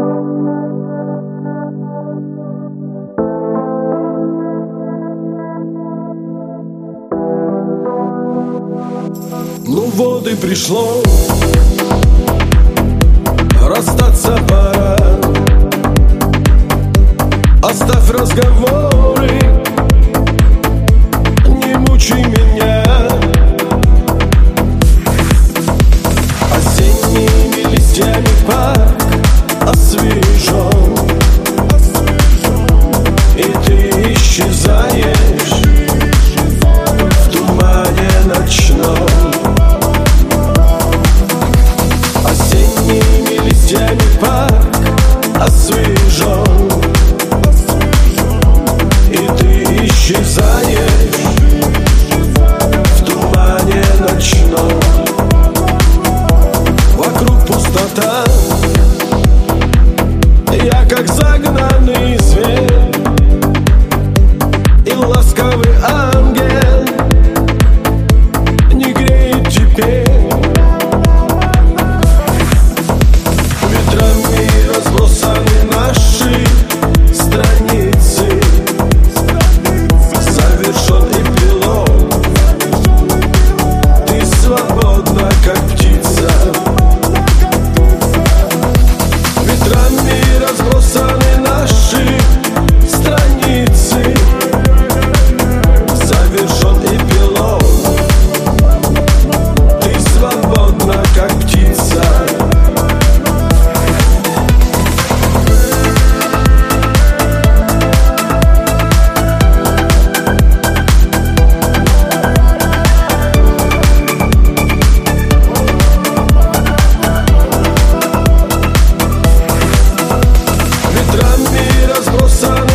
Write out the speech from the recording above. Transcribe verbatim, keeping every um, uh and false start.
Ну вот и пришло, расстаться пора. Оставь разговоры, не мучай меня. Осенними листьями парк освежен, и ты исчезаешь в тумане ночном. Осенними листьями парк освежен, и ты исчезаешь в тумане ночном. Вокруг пустота, я как загнанный зверь, и ласковый ангел не греет теперь. Ветрами разбросаны наши страницы, завершен эпилог. Ты свободна, как птица. Ветрами разбросаны наши страницы, завершен эпилог. Ты свободна, как птица. Ветрами разбросаны